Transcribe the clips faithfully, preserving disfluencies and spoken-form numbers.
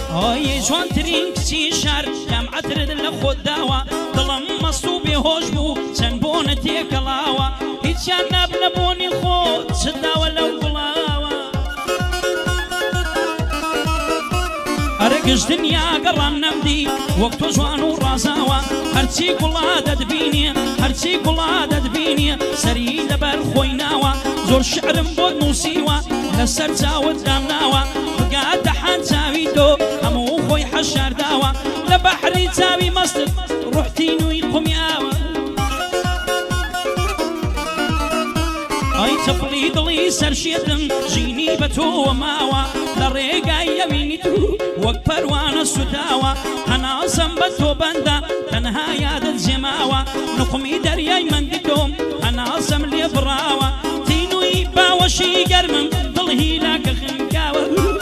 ئای جوانترین کچی شار لەم عەترت لە خۆت داوە دڵم مەست و بێهۆش بوو چەند بۆنە تێکەڵاوە هیچیان نابنە بۆنی خۆت چت داوە لەو گوڵاوە ئەرە گشتنیا گەڕام نەمدی وەک تۆ جوان و ڕازاوە هەرچی گوڵا دەتبینێ هەرچی گوڵا دەتبینێ سەری لەبەر خۆی ناوە زۆر شعرم بۆت نووسیوە لەسەر چاوت دامناوە بگات دەحان چاوی تۆ هەموو خۆی حەشارداوە لە بەحری چاوی مەستت ڕوحتی نووی قومیاوە ئەی چەپڵی دڵی سەرشێتم ژینی بە تۆوە ماوە لە ڕێگای ئەوینی تو وەک پەروانە سوتاوە هەناسەم بە تۆ بەندە تەنها یادت جێماوە نقمی دەریای مەندی تۆم هەناسەم لێ بڕاوە تینووی باوەشی گەرمم دڵ هیلاکە خنکاوە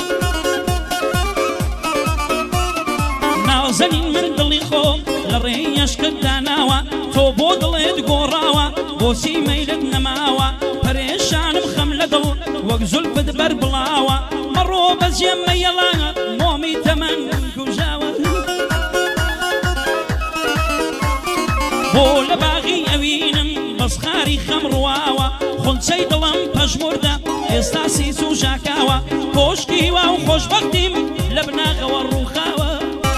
نازەنین من دڵی خۆم لە ڕێی عەشقت داناوە تۆ بۆ دڵێت گۆڕاوە بۆچی مەیلت نەماوە پەرێشانم خەم لە دڵ وەک زولفت بەر بڵاوە مەڕۆ بەجێم مەیەڵانە مۆمی تەمەن کوژاوە بۆ لە باغی ئەوینم بەسخاری خەم ڕواوە خونچەی دڵم پەژموردە ئێستا سیس و ژاکاوە کۆشکی وا و خۆشبەختیم لە بناغەوە ڕووخاوە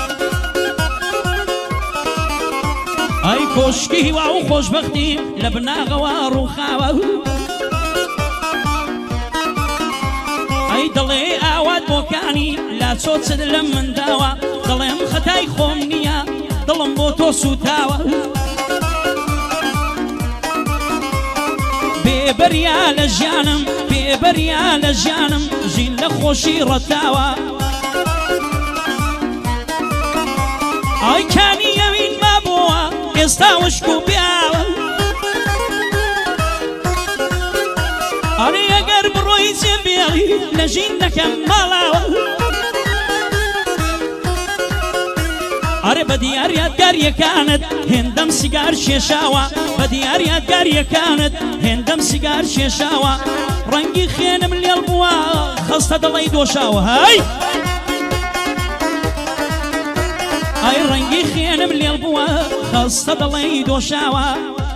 ئەی کۆشکی وا و خۆشبەختیم لە بناغەوە ڕووخاوە ئەی دڵێ ئاوات بۆکانی لا چۆچت لەم منداوە دڵێم خەتای خۆم نییە دڵم بۆ تۆ سوتاوە بێبەریا لە ژیانم بێبەریا لە ژیانم ژین لە خۆشی ڕەتاوە ئای کانی ئەوین مابووە ئێستا وشک و پیاوە ئەرێ ئەگەر بڕۆی جێبێڵی لە ژین دەکەم ماڵاوە ئەرێ بە دیار یادگاریەکانت هێندەم سیگار شێشاوە بە دیار یادگاریەکانت هێندەم سیگار شێشاوە ڕەنگی خوێنم لێڵ بووە خەستە دڵی دۆشاوە های ئای ڕەنگی خوێنم لێڵ بووە خەستە دڵی دۆشاوە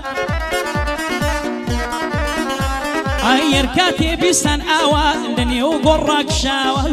ئای یەرکاتێ بیستان ئاوە لە نێو گۆڕاکشاوە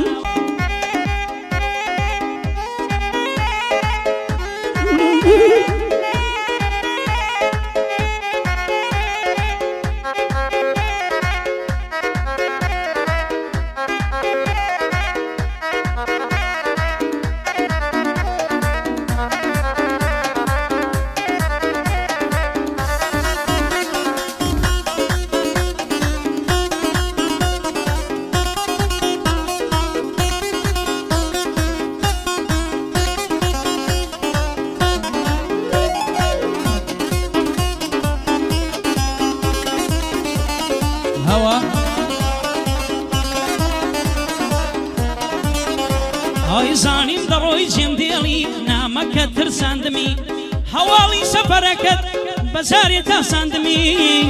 ئای زانیم دەڕۆی جێم دێڵی نامەکەت ترساندمی هەواڵی سەفەرەکەت بەجارێ تاساندمی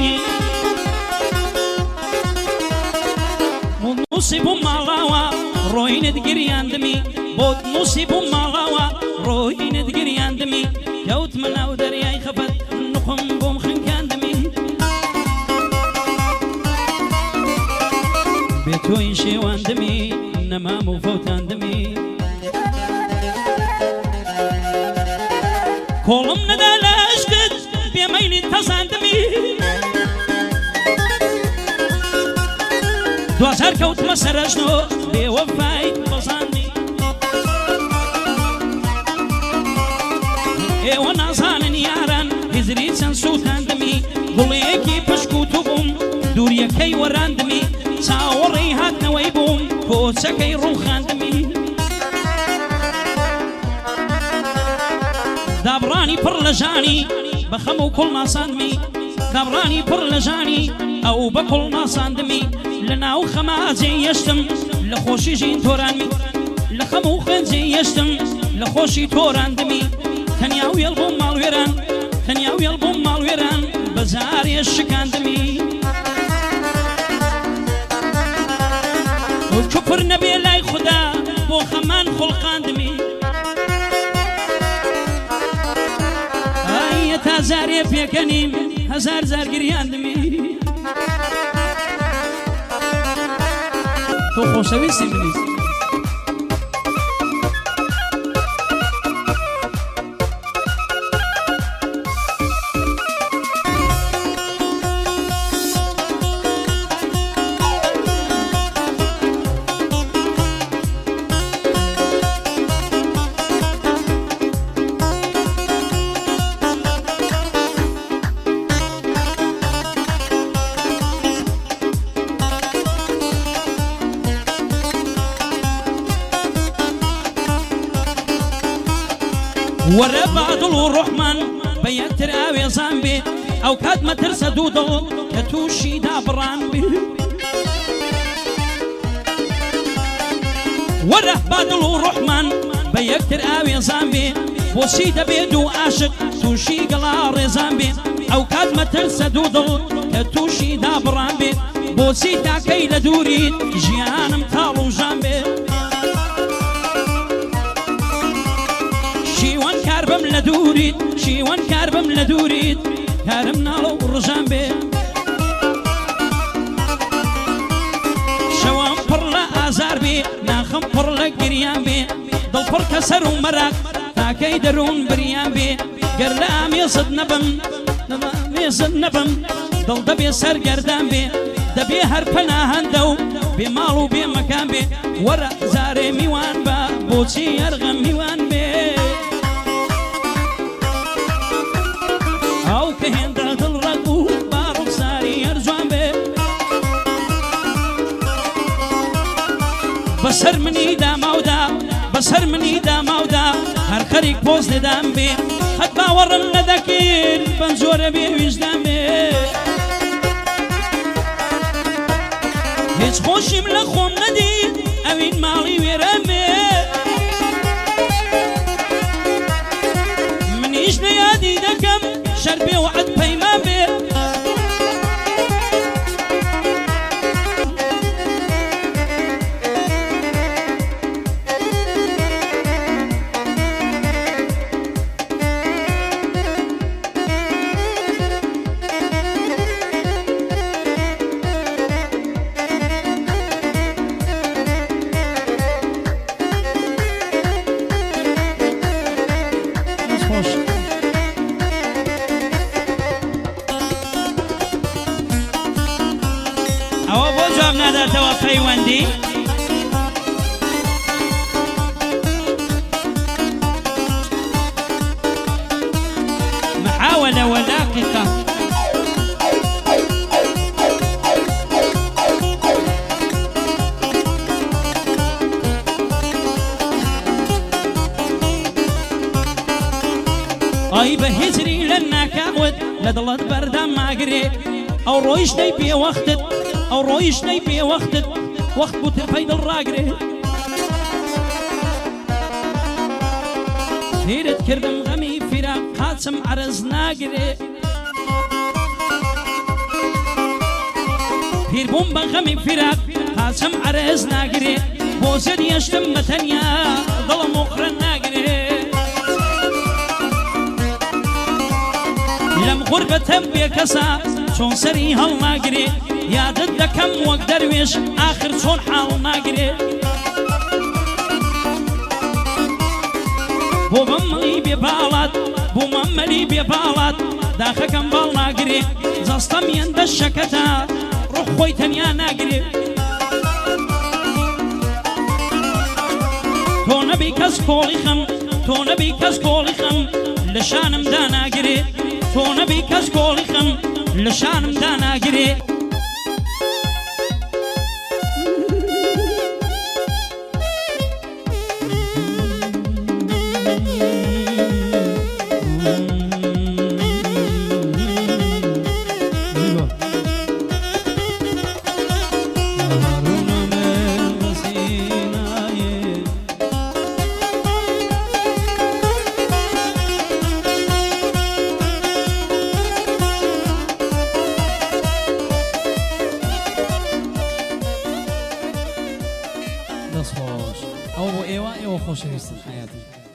نووسی بووم ماڵاوە ڕۆینت گریاندمی بۆت نووسی بووم ماڵاوە ڕۆینت گریاندمی کەوتمە ناو دەریای خەفەت نوخم بۆم خنکاندمی بێ تۆی شێواندمی نەمام و فەوتاندمی کۆڵم نەدا لە عەشقت بێمەیلی تەزاندمی دوجار کەوتمە سەرەژنۆ بێوەفای بەزاندی ئێوە نازانن یاران هیزری چەند سووتاندمی گوڵەیەکی پشک و تو بووم دووریەکەی وەراندمی چاوەڕێی هاتنەوەی بووم کۆچەکەی ڕووخاندمی دابڕانی پڕ لە ژانی بە خەم و کوڵ ناساندمی دابڕانی پڕ لە ژانی ئەو بە کوڵ ناساندمی لە ناو خەماجێ یەشتم لە خۆشی ژین تۆرانمی لە خەم و خەنجێ یەشتم لە خۆشی تۆراندمی تەنیا وێڵ بووم ماڵوێران تەنیا وێڵ بووم ماڵوێران بەجارێ شکاندمی کفر نەبێ لای خوددا بۆ خەمان خوڵقاندمی ئایە تا زارێ پێکەنیم هەزار زار گریاندمی تۆ خۆشەویستی منی وەرە بادڵ و ڕۆحمان بە یەکتر ئاوێزان بێ ئەو کات مەترسە دوو دڵ کە تووشی دابڕان بێ وەرە بادڵ و ڕۆحمان بە یەکتر ئاوێزان بێ بۆچی دەبێ دوو عاشق تووشی گەڵا ڕێزان بێ ئەو کات مەترسە دوو دڵ کە تووشی دابڕان بێ بۆچی تاکەی لە دووریت ژیانم تاڵ و ژان بێ شیوان کار بم لە دووریت شیوان کار بم لە دووریت کارم ناڵە و ڕژان بێ شەوام پڕ لە ئازار بێ ناخەم پڕ لە گریان بێ دڵ پڕ کە سەر و مەراق تاکەی دەروون بریان بێ گەر لە ئامێزت نەبم مێزت نەبم دڵ دەبێ سەرگەردان بێ دەبێ هەر پەناهەندە و بێ ماڵ و بێ مەکان بێ وەرە زارێ میوان بە بۆچی هەرغەم میوان بێ ئەو کە هێندە دڵڕەت و با ڕوخساری هەرجوان بێ بەسەر منی داماودا بەسەر منی داماودا هەر خەریک پۆز لێدام بێ هەت باوەڕم نەدەکرد بەم زۆرە بێ ویژدان بێ هیچ خۆشیم لە خۆم نەدی ئەوین ماڵی وێران بێ منیش نەیادی دەکەم شەر بێ وعد پەیمان بێ ئەوە بۆ جواب ناداتەوە پەیوەندی محاولة ودقيقة ئای بە هیجری لە ناکاوت لە دڵت بەردام ماگرێ ئەو ڕۆیشتەی پێ وەختت ئەو ڕۆیشتەی پێ وەختت وەخت بوو ترپەی دڵ ڕاگرێ فێرت کردم غەمی فیراق قاچم عەرز ناگرێ پیر بووم بە غەمی فیراق قاچم عەرز ناگرێ بۆ زێر یەشتم بە تەنیا دڵم وقرە ناگرێ لەم غوربەتەم بێ کەسا چۆن سەری هەڵ ناگرێ یادت دەکەم وەک دەروێش ئاخر چۆن حاڵ ناگرێ بۆ مەمەڵی بێ باڵات بۆ مەمەلی بێ باڵات داخەکەم باڵ ناگرێ جەستەم یەندە شەکەتە ڕوح خۆی تەنیا ناگرێ تۆ نەبی کەس کۆڵی خەم تۆ نەبی کەس کۆڵی خەم لە شانمدا ناگرێ تۆ نەبی کەس کۆڵی خەم لە شانمدا ناگرێ ئەو بۆ ئێوە ئێوە خۆشەویستن حیاتی